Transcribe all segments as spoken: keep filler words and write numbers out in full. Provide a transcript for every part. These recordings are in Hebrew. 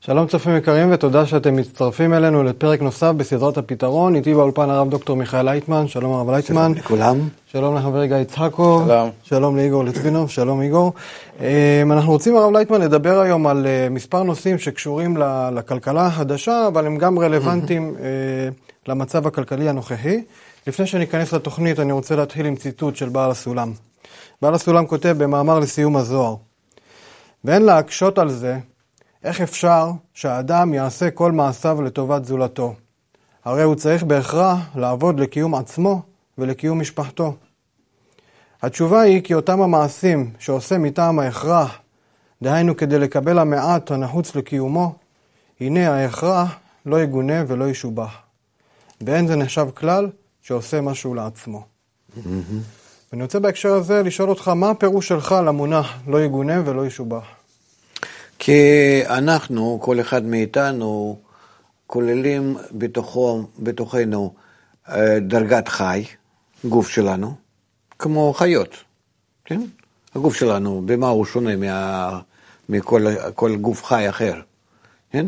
שלום צופים יקרים ותודה שאתם מצטרפים אלינו לפרק נוסף בסדרת הפתרון. איתי באולפן הרב דוקטור מיכאל לייטמן. שלום הרב לייטמן. שלום לכולם. שלום לחבר גיא יצחקו. שלום. שלום לאיגור לטבינוב. שלום איגור. אנחנו רוצים הרב לייטמן לדבר היום על מספר נושאים שקשורים לכלכלה החדשה, אבל הם גם רלוונטיים למצב הכלכלי הנוכחי. לפני שניכנס לתוכנית אני רוצה להתחיל עם ציטוט של בעל הסולם. בעל הסולם כותב במאמר לסיום הזוהר: ואין להקשות על זה איך אפשר שהאדם יעשה כל מעשיו לטובת זולתו? הרי הוא צריך בהכרח לעבוד לקיום עצמו ולקיום משפחתו. התשובה היא כי אותם המעשים שעושה מטעם ההכרח, דהיינו כדי לקבל המעט הנחוץ לקיומו, הנה ההכרח לא יגונה ולא ישובח. ואין זה נחשב כלל שעושה משהו לעצמו. Mm-hmm. ואני רוצה בהקשר הזה לשאול אותך, מה הפירוש שלך למונח לא יגונה ולא ישובח? כי אנחנו, כל אחד מאיתנו, כוללים בתוכו, בתוכנו דרגת חי, גוף שלנו, כמו חיות. כן? הגוף שלנו, במה הוא שונה מה, מכל כל גוף חי אחר. כן?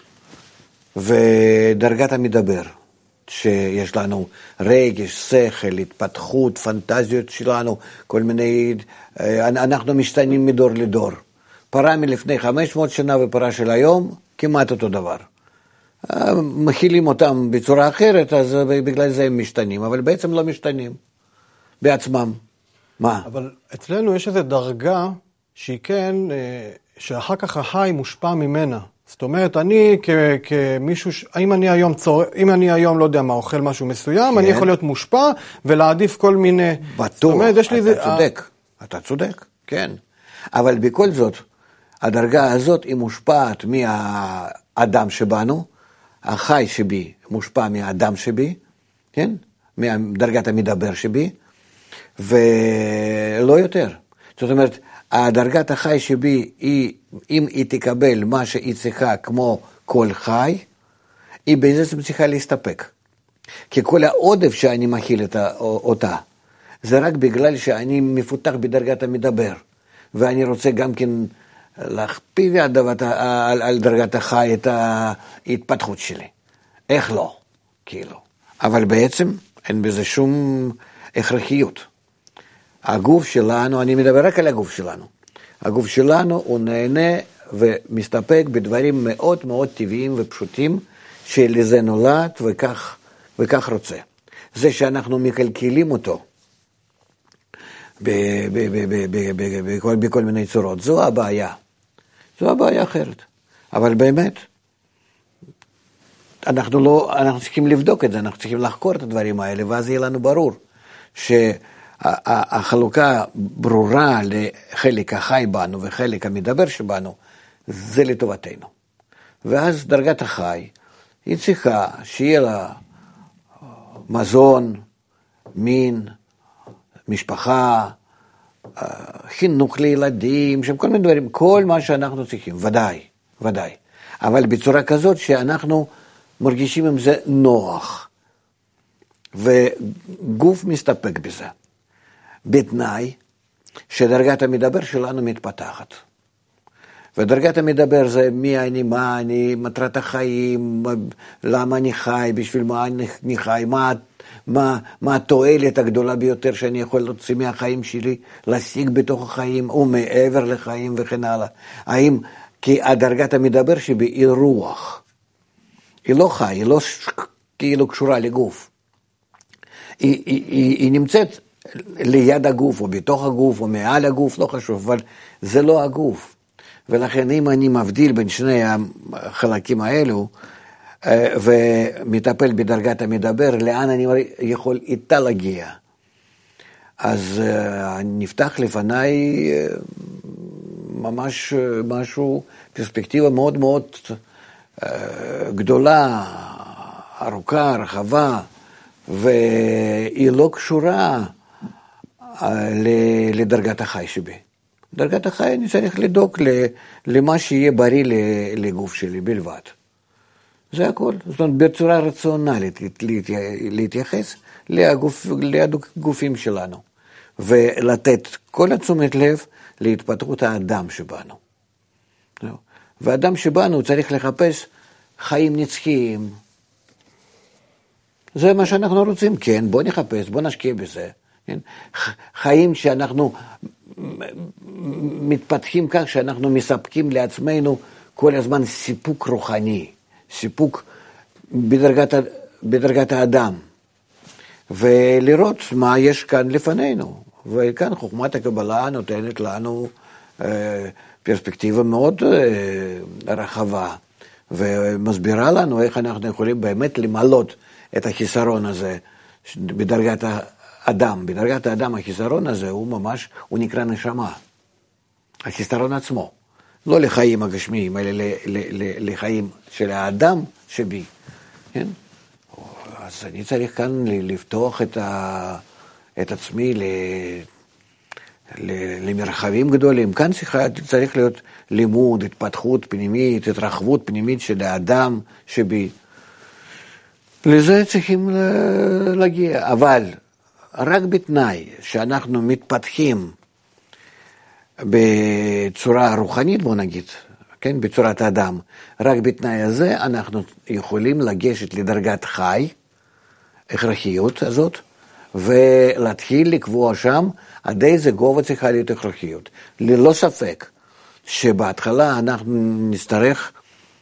ודרגת המדבר, שיש לנו רגש, שכל, התפתחות, פנטזיות שלנו, כל מיני, אנחנו משתנים מדור לדור. פרה מלפני חמש מאות שנה ופרה של היום, כמעט אותו דבר. מכילים אותם בצורה אחרת, אז בגלל זה הם משתנים, אבל בעצם לא משתנים בעצמם. מה? אבל אצלנו יש איזו דרגה שהיא כן, שאחר כך החי מושפע ממנה. זאת אומרת, אני כ- כמישהו, אם אני היום צור... אם אני היום לא יודע מה, אוכל משהו מסוים, כן. אני יכול להיות מושפע ולהעדיף כל מיני... בטוח, אומרת, אתה זה... צודק, אתה צודק, כן. אבל בכל זאת, הדרגה הזאת היא מושפעת מהאדם שבנו, החי שבי מושפע מהאדם שבי, כן? מדרגת המדבר שבי, ולא יותר. זאת אומרת, הדרגת החי שבי, היא, אם היא תקבל מה שהיא צריכה כמו כל חי, היא בעצם צריכה להסתפק. כי כל העודף שאני מכיל אותה, זה רק בגלל שאני מפותח בדרגת המדבר, ואני רוצה גם כן להכפיל על, על, על דרגת החי את ההתפתחות שלי. איך לא? כאילו. אבל בעצם אין בזה שום הכרחיות. הגוף שלנו, אני מדבר רק על הגוף שלנו. הגוף שלנו הוא נהנה ומסתפק בדברים מאוד מאוד טבעיים ופשוטים, שלזה נולד וכך, וכך רוצה. זה שאנחנו מקלקלים אותו, בכל מיני צורות, זו הבעיה. זו הבעיה אחרת. אבל באמת, אנחנו לא, אנחנו צריכים לבדוק את זה, אנחנו צריכים לחקור את הדברים האלה, ואז יהיה לנו ברור שהחלוקה ברורה לחלק החי בנו וחלק המדבר שבנו, זה לטובתנו. ואז דרגת החי, היא צריכה שיהיה לה מזון, מין, משפחה, חינוך לילדים, שם כל מיני דברים, כל מה שאנחנו צריכים, ודאי, ודאי. אבל בצורה כזאת שאנחנו מרגישים עם זה נוח, וגוף מסתפק בזה. בתנאי שדרגת המדבר שלנו מתפתחת. ודרגת המדבר זה מי אני, מה אני, מטרת החיים, למה אני חי, בשביל מה אני חי, מה מה, מה התועלת הגדולה ביותר שאני יכול להוציא מהחיים שלי, להשיג בתוך החיים, ומעבר לחיים וכן הלאה. האם, כי הדרגת המדבר שבי היא רוח. היא לא חי, היא לא כאילו קשורה לגוף. היא, היא, היא, היא נמצאת ליד הגוף, או בתוך הגוף, או מעל הגוף, לא חשוב, אבל זה לא הגוף. ולכן אם אני מבדיל בין שני החלקים האלו, ומטפל בדרגת המדבר, לאן אני יכול איתה להגיע. אז נפתח לפניי ממש משהו, פרספקטיבה מאוד מאוד גדולה, ארוכה, רחבה, והיא לא קשורה לדרגת החי שבי. דרגת החי אני צריך לדאוג למה שיהיה בריא לגוף שלי בלבד. זה הכל. זאת אומרת, בצורה רציונלית להתייחס לגוף, לגופים שלנו, ולתת כל התשומת לב להתפתחות האדם שבנו. ואדם שבנו צריך לחפש חיים נצחיים. זה מה שאנחנו רוצים, כן, בוא נחפש, בוא נשקיע בזה. כן? חיים שאנחנו מתפתחים כך שאנחנו מספקים לעצמנו כל הזמן סיפוק רוחני, סיפוק בדרגת, בדרגת האדם, ולראות מה יש כאן לפנינו. וכאן חוכמת הקבלה נותנת לנו אה, פרספקטיבה מאוד אה, רחבה, ומסבירה לנו איך אנחנו יכולים באמת למלות את החיסרון הזה בדרגת האדם. בדרגת האדם החיסרון הזה הוא ממש, הוא נקרא נשמה. החיסרון עצמו. לא לחיים הגשמיים, אלא ל, ל, ל, לחיים של האדם שבי. כן? אז אני צריך כאן לפתוח את, ה, את עצמי ל, ל, למרחבים גדולים. כאן צריך, צריך להיות לימוד, התפתחות פנימית, התרחבות פנימית של האדם שבי. לזה צריכים להגיע, אבל רק בתנאי שאנחנו מתפתחים בצורה רוחנית, בוא נגיד, כן, בצורת האדם, רק בתנאי הזה אנחנו יכולים לגשת לדרגת חי, הכרחיות הזאת, ולהתחיל לקבוע שם עד איזה גובה צריכה להיות הכרחיות. ללא ספק שבהתחלה אנחנו נצטרך,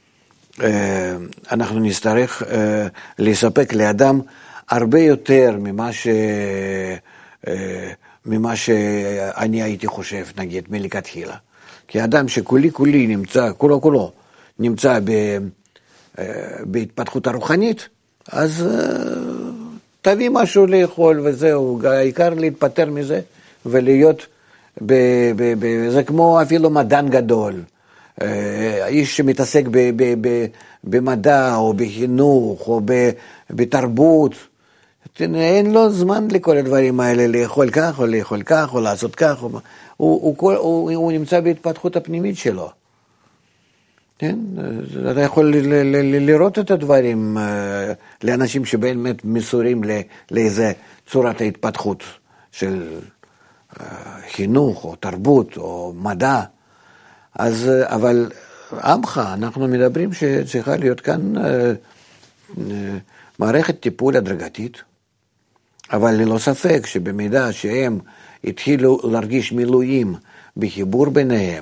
אנחנו נצטרך לספק לאדם הרבה יותר ממה ש... ממה שאני הייתי חושב, נגיד, מלכתחילה. כי האדם שכולי כולי נמצא, כולו כולו, נמצא ב, בהתפתחות הרוחנית, אז תביא משהו לאכול וזהו, העיקר להתפטר מזה ולהיות, ב, ב, ב, זה כמו אפילו מדען גדול, איש שמתעסק ב, ב, ב, במדע או בחינוך או ב, בתרבות, אין לו זמן לכל הדברים האלה, לאכול כך או לאכול כך או לעשות כך, או, הוא, הוא, הוא, הוא נמצא בהתפתחות הפנימית שלו. כן? אתה יכול ל, ל, ל, לראות את הדברים לאנשים שבאמת מסורים לאיזה צורת ההתפתחות של חינוך או תרבות או מדע. אז, אבל עמך, אנחנו מדברים שצריכה להיות כאן מערכת טיפול הדרגתית, אבל ללא ספק שבמידה שהם התחילו להרגיש מילואים בחיבור ביניהם,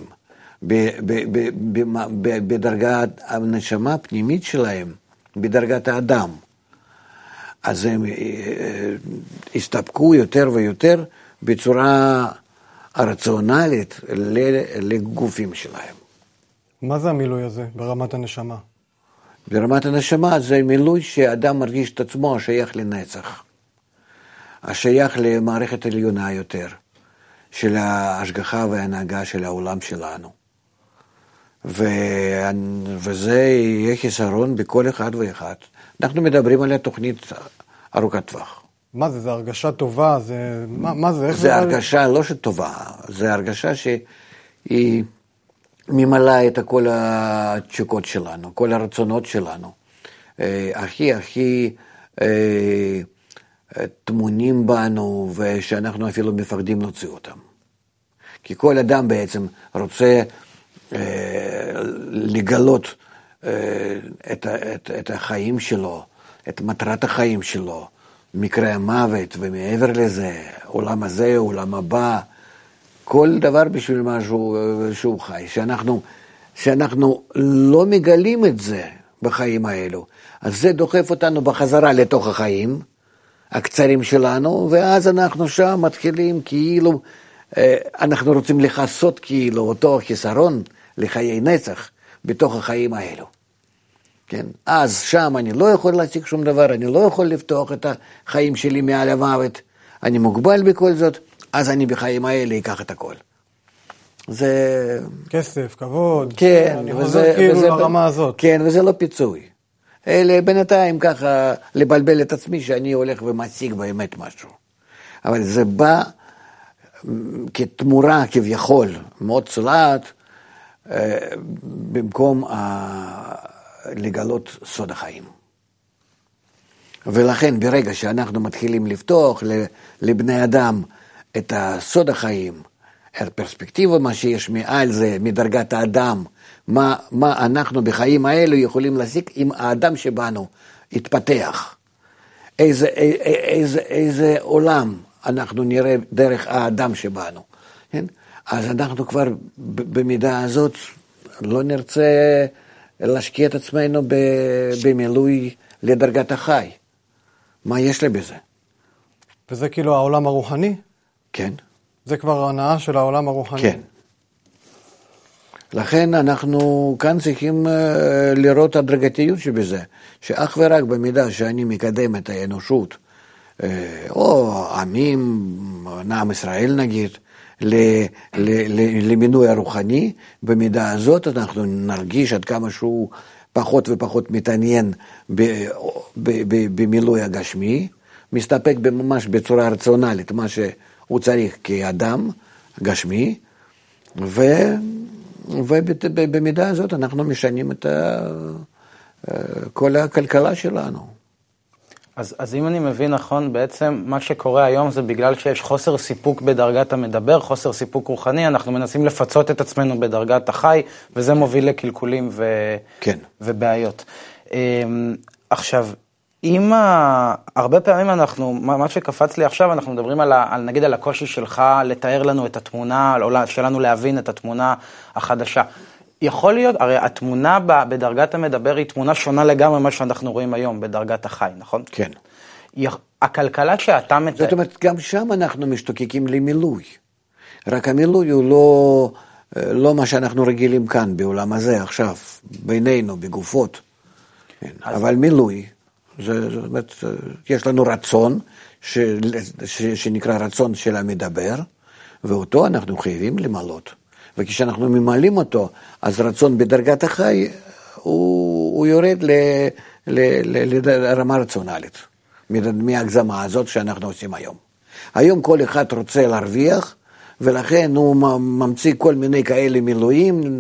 בדרגת הנשמה הפנימית שלהם, בדרגת האדם, אז הם הסתפקו יותר ויותר בצורה הרציונלית לגופים שלהם. מה זה המילוי הזה ברמת הנשמה? ברמת הנשמה זה מילוי שאדם מרגיש את עצמו השייך לנצח, השייך למערכת עליונה יותר, של ההשגחה וההנהגה של העולם שלנו. ו... וזה יהיה חיסרון בכל אחד ואחד. אנחנו מדברים על התוכנית ארוכת טווח. מה זה? זה הרגשה טובה? זה... מה, מה זה? זה הרגשה לא שטובה, זה הרגשה שהיא ממלאה את כל התשוקות שלנו, כל הרצונות שלנו. הכי הכי תמונים בנו, ושאנחנו אפילו מפחדים להוציא אותם. כי כל אדם בעצם רוצה לגלות את, את, את החיים שלו, את מטרת החיים שלו, מקרה המוות ומעבר לזה, עולם הזה, עולם הבא, כל דבר בשביל משהו שהוא חי. שאנחנו, שאנחנו לא מגלים את זה בחיים האלו, אז זה דוחף אותנו בחזרה לתוך החיים הקצרים שלנו, ואז אנחנו שם מתחילים כאילו, אנחנו רוצים לחסות כאילו אותו חיסרון לחיי נצח בתוך החיים האלו. כן? אז שם אני לא יכול להציג שום דבר, אני לא יכול לפתוח את החיים שלי מעל המוות, אני מוגבל בכל זאת, אז אני בחיים האלה אקח את הכל. זה... כסף, כבוד, כן, אני וזה, חוזר כאילו וזה, לרמה הזאת. כן, וזה לא פיצוי. אלה בינתיים ככה לבלבל את עצמי שאני הולך ומציג באמת משהו. אבל זה בא כתמורה כביכול, מאוד צולעת, במקום לגלות סוד החיים. ולכן ברגע שאנחנו מתחילים לפתוח לבני אדם את סוד החיים, הפרספקטיבה, מה שיש מעל זה, מדרגת האדם, מה, מה אנחנו בחיים האלו יכולים להשיג אם האדם שבנו יתפתח. איזה, איזה, איזה עולם אנחנו נראה דרך האדם שבנו. כן? אז אנחנו כבר במידה הזאת לא נרצה להשקיע את עצמנו במילוי לדרגת החי. מה יש לי בזה? וזה כאילו העולם הרוחני? כן. זה כבר הנאה של העולם הרוחני. כן. לכן אנחנו כאן צריכים לראות הדרגתיות שבזה, שאך ורק במידה שאני מקדם את האנושות, או עמים, עם ישראל נגיד, למינוי הרוחני, במידה הזאת אנחנו נרגיש עד כמה שהוא פחות ופחות מתעניין במילוי הגשמי, מסתפק ממש בצורה רציונלית, מה שהוא צריך כאדם גשמי, ו... ובמידה הזאת אנחנו משנים את כל הכלכלה שלנו. אז, אז אם אני מבין נכון, בעצם מה שקורה היום זה בגלל שיש חוסר סיפוק בדרגת המדבר, חוסר סיפוק רוחני, אנחנו מנסים לפצות את עצמנו בדרגת החי, וזה מוביל לקלקולים ו... כן. ובעיות. עכשיו, אם ה... הרבה פעמים אנחנו, מה שקפץ לי עכשיו, אנחנו מדברים על, ה... על נגיד על הקושי שלך לתאר לנו את התמונה, או שלנו להבין את התמונה החדשה. יכול להיות, הרי התמונה בדרגת המדבר היא תמונה שונה לגמרי ממה שאנחנו רואים היום בדרגת החי, נכון? כן. הכלכלה שאתה מתאר... זאת אומרת, גם שם אנחנו משתוקקים למילוי. רק המילוי הוא לא, לא מה שאנחנו רגילים כאן בעולם הזה עכשיו, בינינו, בגופות. אז... אבל מילוי, זה, זאת אומרת, יש לנו רצון, ש, ש, שנקרא רצון של המדבר, ואותו אנחנו חייבים למלות. וכשאנחנו ממלאים אותו, אז רצון בדרגת החי, הוא, הוא יורד ל, ל, ל, לרמה רציונלית, מההגזמה הזאת שאנחנו עושים היום. היום כל אחד רוצה להרוויח, ולכן הוא ממציא כל מיני כאלה מילואים,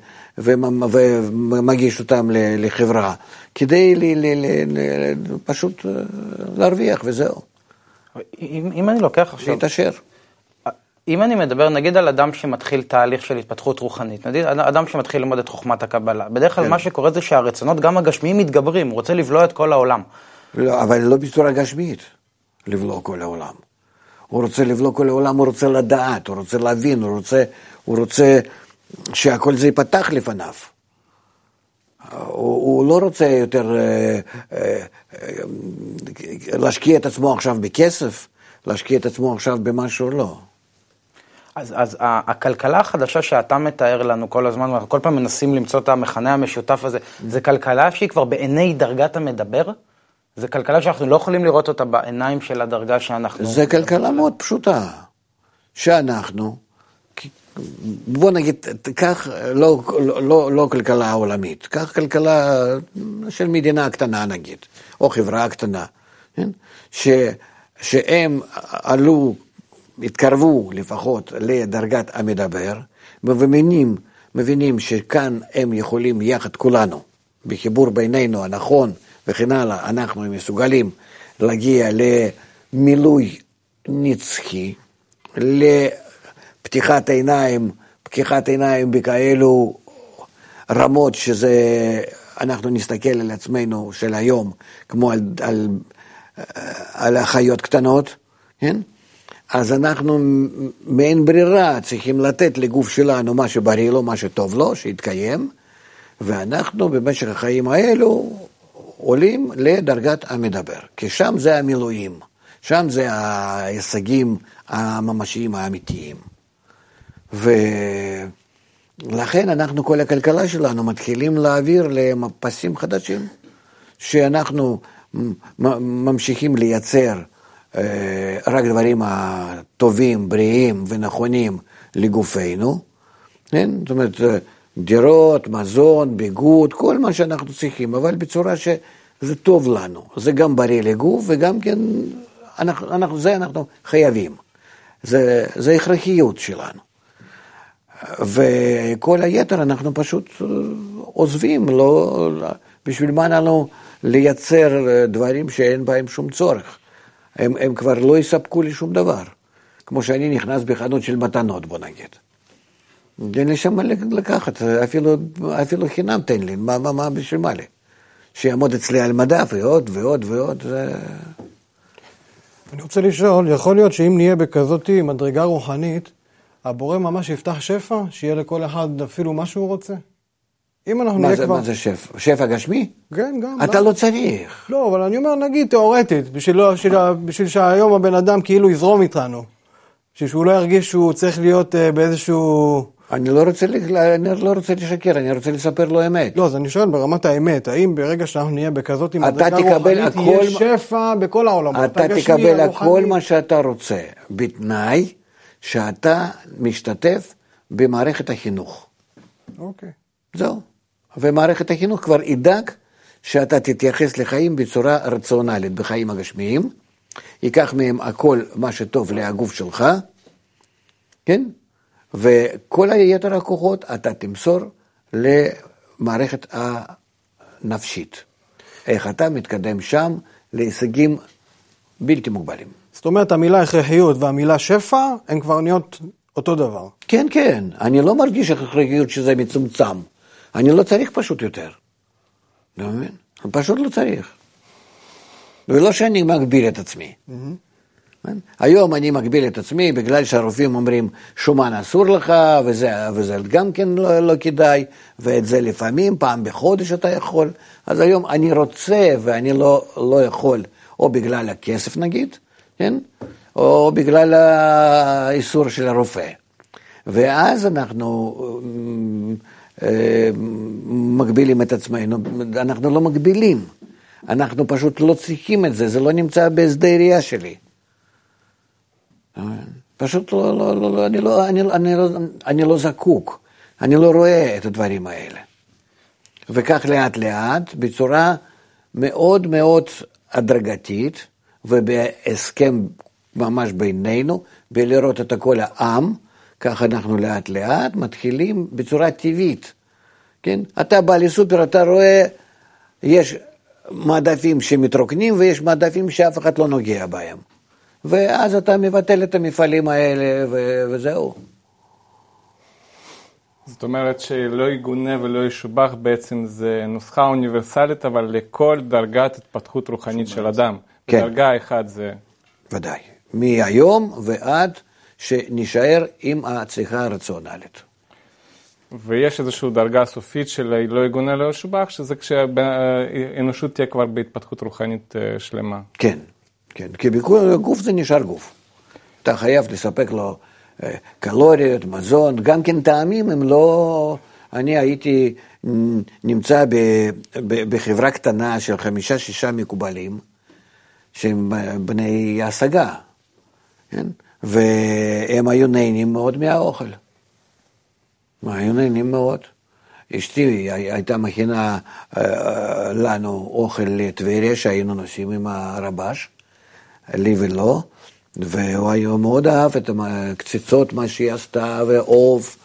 ומגיש אותם לחברה, כדי ל, ל, ל, ל, פשוט להרוויח, וזהו. אם, אם אני לוקח עכשיו... להתעשר. אם אני מדבר, נגיד על אדם שמתחיל תהליך של התפתחות רוחנית, נגיד אדם שמתחיל ללמוד את חוכמת הקבלה, בדרך כלל מה שקורה זה שהרצונות גם הגשמיים מתגברים, הוא רוצה לבלוע את כל העולם. לא, אבל לא בצורה גשמית, לבלוע כל העולם. הוא רוצה לבלוע כל העולם, הוא רוצה לדעת, הוא רוצה להבין, הוא רוצה, הוא רוצה שהכל זה ייפתח לפניו. הוא, הוא לא רוצה יותר אה, אה, אה, להשקיע את עצמו עכשיו בכסף, להשקיע את עצמו עכשיו במשהו לא. אז, אז הכלכלה החדשה שאתה מתאר לנו כל הזמן, אנחנו כל פעם מנסים למצוא את המכנה המשותף הזה, זה כלכלה שהיא כבר בעיני דרגת המדבר? זה כלכלה שאנחנו לא יכולים לראות אותה בעיניים של הדרגה שאנחנו... זה כלכלה מאוד פשוטה, שאנחנו, בוא נגיד, כך לא, לא, לא כלכלה עולמית, כך כלכלה של מדינה קטנה נגיד, או חברה קטנה, ש, שהם עלו, התקרבו לפחות לדרגת המדבר, ומבינים, מבינים שכאן הם יכולים יחד כולנו, בחיבור בינינו הנכון וכן הלאה, אנחנו מסוגלים להגיע למילוי נצחי, לפתיחת עיניים, פתיחת עיניים בכאלו רמות שזה, אנחנו נסתכל על עצמנו של היום, כמו על, על, על החיות קטנות, כן? אז אנחנו מעין ברירה צריכים לתת לגוף שלנו מה שבריא לו, מה שטוב לו, שיתקיים, ואנחנו במשך החיים האלו עולים לדרגת המדבר, כי שם זה המילואים, שם זה ההישגים הממשיים האמיתיים. ולכן אנחנו, כל הכלכלה שלנו, מתחילים להעביר לפסים חדשים, שאנחנו ממשיכים לייצר רק דברים הטובים, בריאים ונכונים לגופנו, כן? זאת אומרת, דירות, מזון, ביגוד, כל מה שאנחנו צריכים, אבל בצורה שזה טוב לנו. זה גם בריא לגוף, וגם כן, אנחנו, אנחנו, זה אנחנו חייבים. זה, זה הכרחיות שלנו. וכל היתר אנחנו פשוט עוזבים, לא, בשביל מה לנו לייצר דברים שאין בהם שום צורך. הם, הם כבר לא יספקו לי שום דבר. כמו שאני נכנס בחנות של מתנות, בוא נגיד. אין לי שם לקחת, אפילו, אפילו חינם תן לי, מה, מה, מה בשביל מה לי? שיעמוד אצלי על מדף ועוד ועוד ועוד. זה... אני רוצה לשאול, יכול להיות שאם נהיה בכזאת מדרגה רוחנית, הבורא ממש יפתח שפע, שיהיה לכל אחד אפילו מה שהוא רוצה? אם אנחנו מה נהיה זה, כבר... מה זה שפע? שפע גשמי? כן, גם. אתה לא צריך. לא, אבל אני אומר, נגיד, תיאורטית, בשביל, בשביל, בשביל שהיום הבן אדם כאילו יזרום איתנו. בשביל שהוא לא ירגיש שהוא צריך להיות uh, באיזשהו... אני לא רוצה, אני לא רוצה לשקר, אני רוצה לספר לו אמת. לא, אז אני שואל ברמת האמת, האם ברגע שאנחנו נהיה בכזאת עם מדרגה רוחנית, הכל... יהיה שפע בכל העולמות? אתה תקבל הכל מה שאתה רוצה, בתנאי שאתה משתתף במערכת החינוך. אוקיי. זהו. ומערכת החינוך כבר ידאג שאתה תתייחס לחיים בצורה רציונלית, בחיים הגשמיים, ייקח מהם הכל מה שטוב להגוף שלך, כן? וכל היתר הכוחות אתה תמסור למערכת הנפשית. איך אתה מתקדם שם להישגים בלתי מוגבלים. זאת אומרת, המילה הכרחיות והמילה שפע, הן כבר נהיות אותו דבר. כן, כן. אני לא מרגיש הכרחיות שזה מצומצם. אני לא צריך פשוט יותר. לא מבין? אני פשוט לא צריך. ולא שאני מגביל את עצמי. Mm-hmm. היום אני מגביל את עצמי בגלל שהרופאים אומרים שומן אסור לך, וזה, וזה גם כן לא, לא כדאי, ואת זה לפעמים, פעם בחודש אתה יכול. אז היום אני רוצה ואני לא, לא יכול, או בגלל הכסף נגיד, כן? או בגלל האיסור של הרופא. ואז אנחנו אה, מגבילים את עצמנו, אנחנו לא מגבילים. אנחנו פשוט לא צריכים את זה, זה לא נמצא בהסדר ראייה שלי. פשוט לא, לא, לא, אני, לא, אני, אני, לא, אני לא זקוק, אני לא רואה את הדברים האלה. וכך לאט לאט, בצורה מאוד מאוד הדרגתית, ובהסכם ממש בינינו, בלראות את הכל העם, כך אנחנו לאט לאט מתחילים בצורה טבעית. כן? אתה בא לסופר, אתה רואה, יש מעדפים שמתרוקנים ויש מעדפים שאף אחד לא נוגע בהם. ואז אתה מבטל את המפעלים האלה ו- וזהו. זאת אומרת שלא יגונה ולא ישובח בעצם זה נוסחה אוניברסלית, אבל לכל דרגת התפתחות רוחנית של אדם. כן. דרגה אחת זה... ודאי. מהיום ועד שנשאר עם הצריכה הרציונלית. ויש איזושהי דרגה סופית של לא יגונה לא ישובח, שזה כשהאנושות תהיה כבר בהתפתחות רוחנית שלמה. כן, כן. כי בכל גוף זה נשאר גוף. אתה חייב לספק לו קלוריות, מזון, גם כן טעמים הם לא... אני הייתי נמצא ב, ב, בחברה קטנה של חמישה, שישה מקובלים, שהם בני השגה, כן? והם היו נהנים מאוד מהאוכל. היו נהנים מאוד. אשתי הייתה מכינה לנו אוכל לטבריה שהיינו נוסעים עם הרבש, לי ולא, והוא היה מאוד אהב את הקציצות, מה שהיא עשתה, ועוף,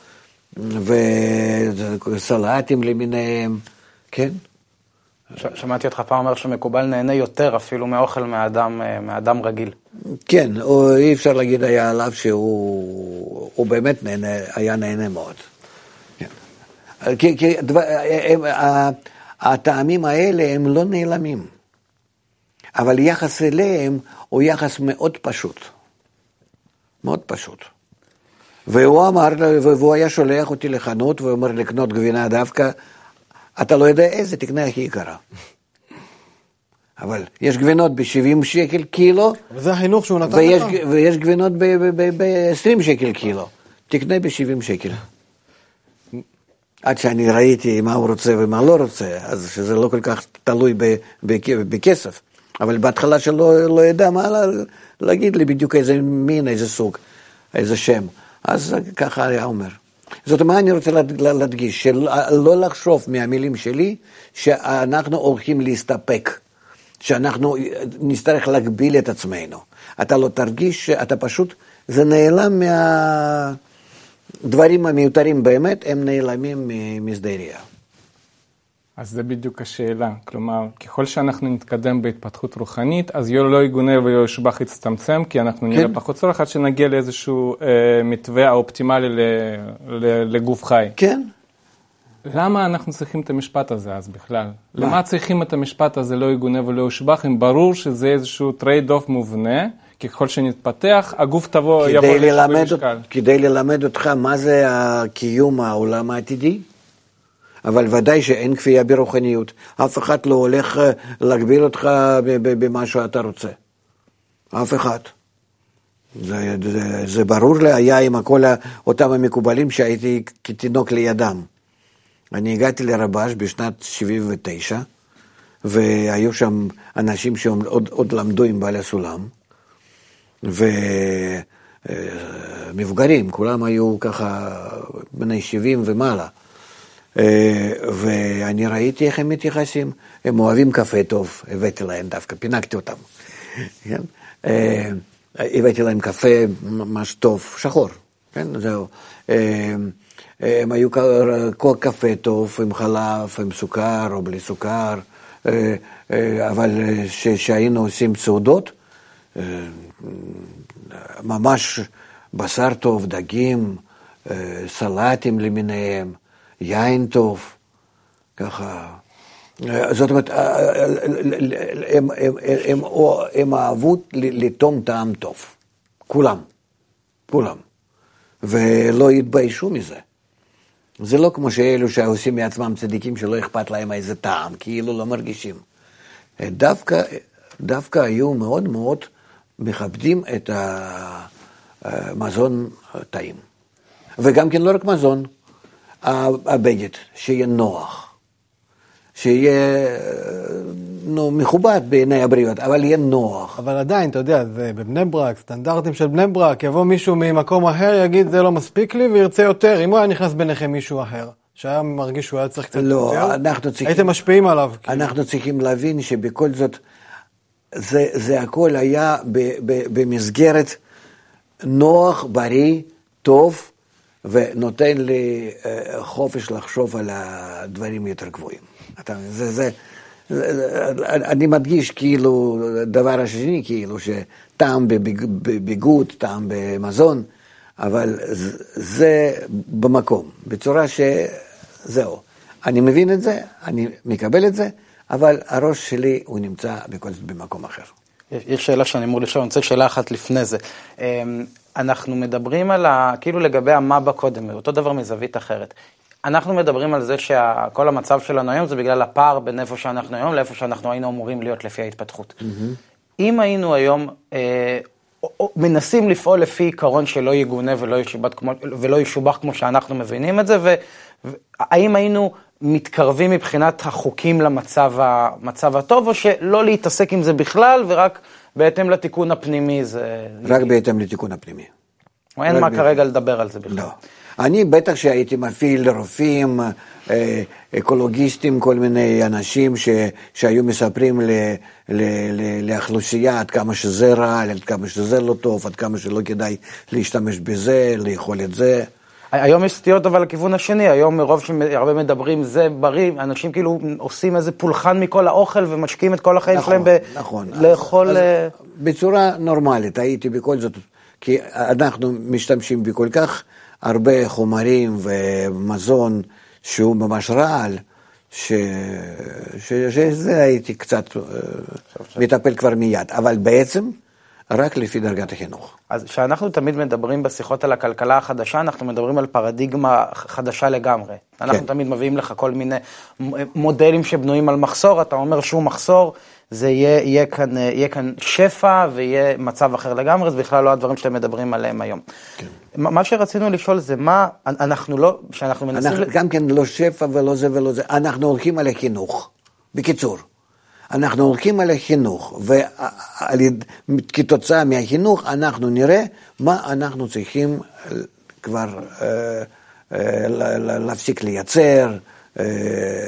וסלטים למיניהם, כן? ש- שמעתי אותך פעם אומר שמקובל נהנה יותר אפילו מאוכל מאדם, מאדם רגיל. כן, או, אי אפשר להגיד היה עליו שהוא הוא באמת נהנה, היה נהנה מאוד. כן. כי, כי דבר, הם, הטעמים האלה הם לא נעלמים, אבל יחס אליהם הוא יחס מאוד פשוט. מאוד פשוט. והוא אמר, והוא היה שולח אותי לחנות, והוא אומר לקנות גבינה דווקא, אתה לא יודע איזה, תקנה הכי יקרה. אבל יש גבינות ב-שבעים שקל קילו, וזה החינוך שהוא נתן ויש, לך? ויש גבינות ב-עשרים שקל קילו, תקנה ב-שבעים שקל. עד שאני ראיתי מה הוא רוצה ומה לא רוצה, אז שזה לא כל כך תלוי בכסף. אבל בהתחלה שלא לא ידע מה להגיד לי בדיוק איזה מין, איזה סוג, איזה שם. אז ככה היה אומר. זאת אומרת, אני רוצה להדגיש, שלא לחשוב מהמילים שלי, שאנחנו הולכים להסתפק, שאנחנו נצטרך להגביל את עצמנו. אתה לא תרגיש שאתה פשוט, זה נעלם מהדברים המיותרים באמת, הם נעלמים משדה ראייה. אז זה בדיוק השאלה. כלומר, ככל שאנחנו נתקדם בהתפתחות רוחנית, אז לא יגונה ולא ישובח יצטמצם, כי אנחנו נראה כן. פחות צורך עד שנגיע לאיזשהו אה, מתווה האופטימלי ל, ל, לגוף חי. כן. למה אנחנו צריכים את המשפט הזה אז בכלל? מה? למה צריכים את המשפט הזה לא יגונה ולא ישובח? אם ברור שזה איזשהו טרייד-אוף מובנה, כי ככל שנתפתח, הגוף תבוא, יבוא למשקל. כדי ללמד אותך מה זה הקיום העולם העתידי, אבל ודאי שאין כפייה ברוחניות. אף אחד לא הולך להגביל אותך במה שאתה רוצה. אף אחד. זה, זה, זה ברור לי, היה עם כל אותם המקובלים שהייתי כתינוק לידם. אני הגעתי לרבש בשנת שבעים ותשע, והיו שם אנשים שעוד עוד למדו עם בעל הסולם, ומבוגרים, כולם היו ככה בני שבעים ומעלה. ואני ראיתי איך הם מתייחסים, הם אוהבים קפה טוב, הבאתי להם דווקא, פינקתי אותם. הבאתי להם קפה ממש טוב, שחור, כן, זהו. הם היו קפה טוב, עם חלב, עם סוכר או בלי סוכר, אבל כשהיינו עושים סעודות, ממש בשר טוב, דגים, סלטים למיניהם, יין טוב, ככה. זאת אומרת, הם, הם, הם, הם אהבו לטום טעם טוב, כולם, כולם, ולא התביישו מזה. זה לא כמו שאלו שעושים מעצמם צדיקים שלא אכפת להם איזה טעם, כאילו לא מרגישים. דווקא, דווקא היו מאוד מאוד מכבדים את המזון טעים. וגם כן לא רק מזון, הבגד, שיהיה נוח, שיהיה נו, מכובד בעיני הבריאות, אבל יהיה נוח. אבל עדיין, אתה יודע, זה בבני ברק, סטנדרטים של בני ברק, יבוא מישהו ממקום אחר, יגיד, זה לא מספיק לי, וירצה יותר. אם הוא היה נכנס ביניכם מישהו אחר, שהיה מרגיש שהוא היה צריך קצת לא, יותר, צריכים, הייתם משפיעים עליו. אנחנו כאילו. צריכים להבין שבכל זאת, זה, זה הכל היה ב, ב, במסגרת נוח, בריא, טוב, ונותן לי חופש לחשוב על הדברים יותר גבוהים. זה, זה, אני מדגיש כאילו, דבר השני, כאילו שטעם בביגוד, טעם במזון, אבל זה במקום, בצורה שזהו. אני מבין את זה, אני מקבל את זה, אבל הראש שלי הוא נמצא בכל זאת במקום אחר. יש שאלה שאני אמור לשאול, אני רוצה שאלה אחת לפני זה. אנחנו מדברים על ה... כאילו לגבי מה בקודם, אותו דבר מזווית אחרת. אנחנו מדברים על זה שכל המצב שלנו היום זה בגלל הפער בין איפה שאנחנו היום לאיפה שאנחנו היינו אמורים להיות לפי ההתפתחות. Mm-hmm. אם היינו היום אה, מנסים לפעול לפי עיקרון שלא יגונה ולא ישובח כמו, ולא ישובח כמו שאנחנו מבינים את זה, והאם היינו מתקרבים מבחינת החוקים למצב המצב הטוב, או שלא להתעסק עם זה בכלל, ורק בהתאם לתיקון הפנימי זה... רק בהתאם לתיקון הפנימי. אין מה כרגע לדבר על זה בכלל. לא. אני בטח שהייתי מפעיל לרופאים, אקולוגיסטים, כל מיני אנשים ש, שהיו מספרים ל, ל, ל, לאוכלוסייה עד כמה שזה רע, עד כמה שזה לא טוב, עד כמה שלא כדאי להשתמש בזה, לאכול את זה. היום יש סטיות אבל לכיוון השני, היום מרוב שהרבה מדברים זה בריא, אנשים כאילו עושים איזה פולחן מכל האוכל ומשקיעים את כל החיים נכון, שלהם ב- נכון. לאכול... אז, אז בצורה נורמלית, הייתי בכל זאת, כי אנחנו משתמשים בכל כך הרבה חומרים ומזון שהוא ממש רעל, ש... ש... שזה הייתי קצת מטפל כבר מיד, אבל בעצם רק לפי דרגת החינוך. אז כשאנחנו תמיד מדברים בשיחות על הכלכלה החדשה, אנחנו מדברים על פרדיגמה חדשה לגמרי. אנחנו כן. תמיד מביאים לך כל מיני מודלים שבנויים על מחסור, אתה אומר שהוא מחסור, זה יהיה, יהיה, כאן, יהיה כאן שפע ויהיה מצב אחר לגמרי, זה בכלל לא הדברים שאתם מדברים עליהם היום. כן. מה שרצינו לשאול זה מה, אנחנו לא, שאנחנו מנסים... אנחנו, גם כן לא שפע ולא זה ולא זה, אנחנו הולכים על החינוך, בקיצור. אנחנו הולכים על החינוך, וכתוצאה מהחינוך אנחנו נראה מה אנחנו צריכים כבר אה, אה, להפסיק לייצר, אה,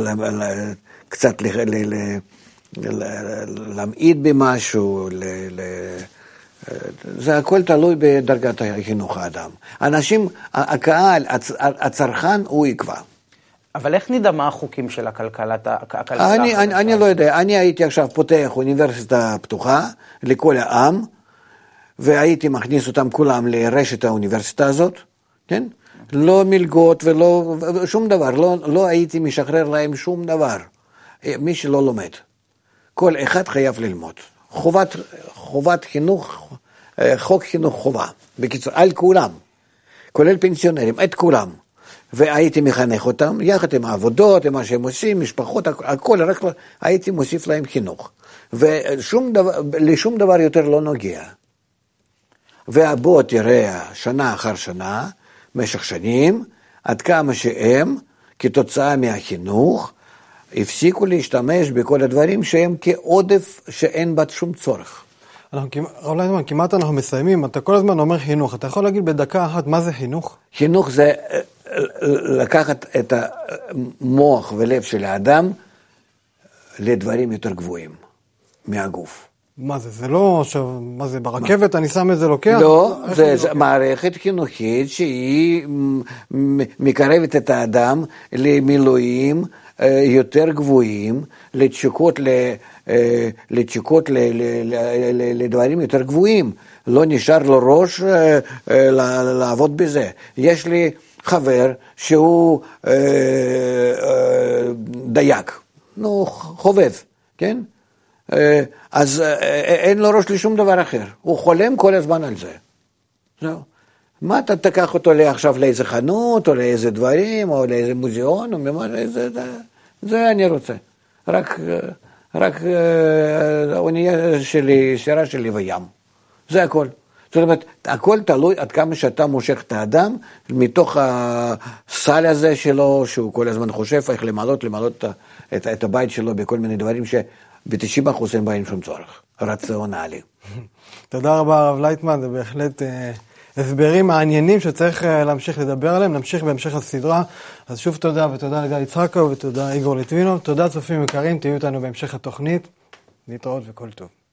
קצת ל, ל, ל, להמעיט במשהו, ל, ל, זה הכל תלוי בדרגת החינוך האדם. אנשים, הקהל, הצרכן הוא יקבע. אבל איך נדע מה החוקים של הכלכלת, הכלכלה? אני, אני, אני לא יודע, אני הייתי עכשיו פותח אוניברסיטה פתוחה לכל העם, והייתי מכניס אותם כולם לרשת האוניברסיטה הזאת, כן? לא מלגות ולא, שום דבר, לא, לא הייתי משחרר להם שום דבר, מי שלא לומד. כל אחד חייב ללמוד. חובת, חובת חינוך, חוק חינוך חובה, בקיצור, על כולם, כולל פנסיונרים, את כולם. והייתי מחנך אותם, יחד עם העבודות, עם מה שהם עושים, משפחות, הכל, רק הייתי מוסיף להם חינוך. ולשום דבר, לשום דבר יותר לא נוגע. ובוא תראה, שנה אחר שנה, במשך שנים, עד כמה שהם, כתוצאה מהחינוך, הפסיקו להשתמש בכל הדברים שהם כעודף שאין בה שום צורך. אנחנו, רב לייטמן, כמעט אנחנו מסיימים, אתה כל הזמן אומר חינוך, אתה יכול להגיד בדקה אחת מה זה חינוך? חינוך זה לקחת את המוח ולב של האדם לדברים יותר גבוהים מהגוף. מה זה? זה לא, עכשיו, מה זה, ברכבת אני שם את זה לוקח? לא, זה, זה מערכת חינוכית שהיא מקרבת את האדם למילואים יותר גבוהים, לתשוקות, לתשוקות לדברים יותר גבוהים. לא נשאר לו ראש לעבוד בזה. יש לי חבר שהוא דייק, נו, חובב, כן? אז אין לו ראש לשום דבר אחר. הוא חולם כל הזמן על זה. זהו. מה אתה תקח אותו עכשיו לאיזה חנות, או לאיזה דברים, או לאיזה מוזיאון, או ממה, זה, זה, זה אני רוצה. רק, רק האונייה שלי, סירה שלי וים. זה הכל. זאת אומרת, הכל תלוי עד כמה שאתה מושך את האדם, מתוך הסל הזה שלו, שהוא כל הזמן חושב איך למעלות, למעלות את, את הבית שלו בכל מיני דברים ב-תשעים אחוז אין בהם שום צורך, רציונלי. תודה רבה הרב לייטמן, זה בהחלט הסברים מעניינים שצריך להמשיך לדבר עליהם, נמשיך בהמשך הסדרה. אז שוב תודה, ותודה לגל יצחקוב, ותודה איגור ליטווינוב, תודה צופים יקרים, תהיו איתנו בהמשך התוכנית, להתראות וכל טוב.